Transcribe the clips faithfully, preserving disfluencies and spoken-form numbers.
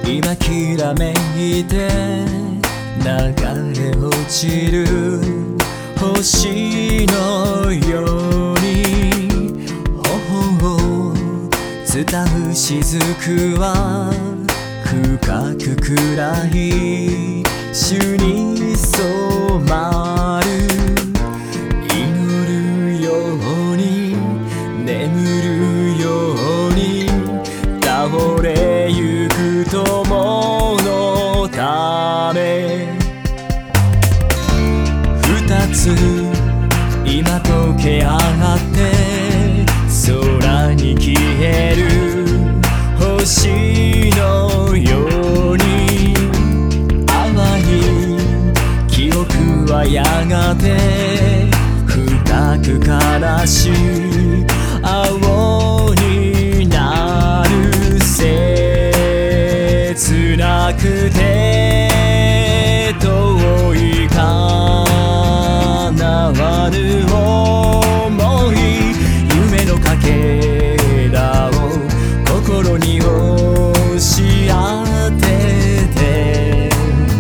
今きらめいて流れ落ちる星のように頬を伝う雫は深く暗い朱に染まる。祈るように眠るように倒れゆく友のため二つ今溶け上がって空に消える星のように淡い記憶はやがて深く悲しい青になる。切なくて遠い叶わぬ想い、夢のかけらを心に押し当てて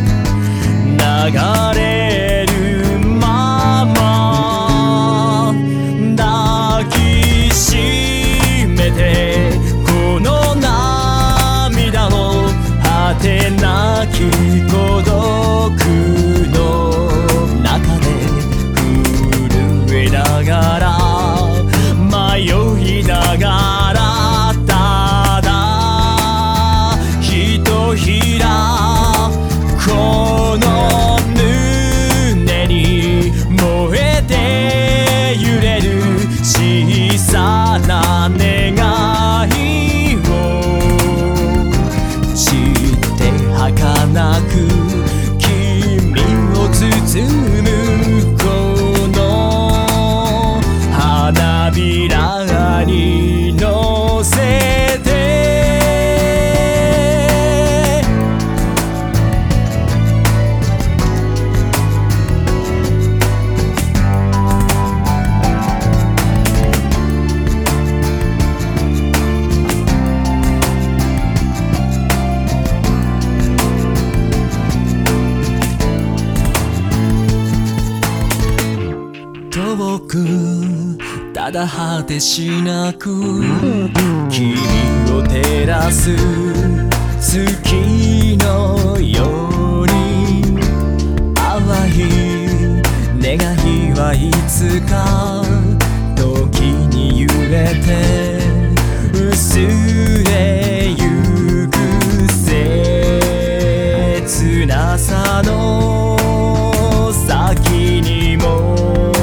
流れるまま抱きしめてこの涙を果てなき孤独の中で震えながら迷いながらただひとひらこの胸に燃えて揺れる小さな願いを散って儚く君を包むこの花びらに乗せて遠くただ果てしなく君を照らす月のように淡い願いはいつか時に揺れて薄れゆく切なさの先にも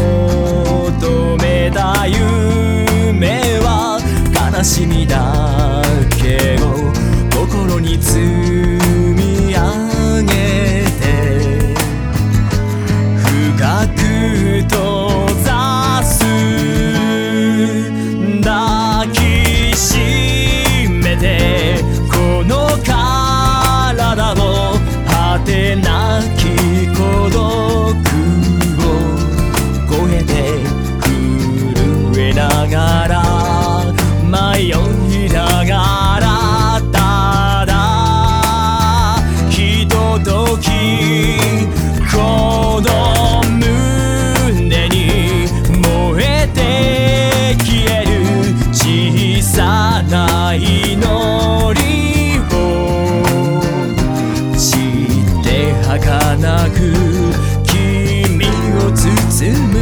夢は悲しみだけを心に積み上げて深く閉ざす。抱きしめてこの体を果てなき孤独を超えてながら迷いながらただひとときこの胸に燃えて消える小さな祈りを散って儚く君を包む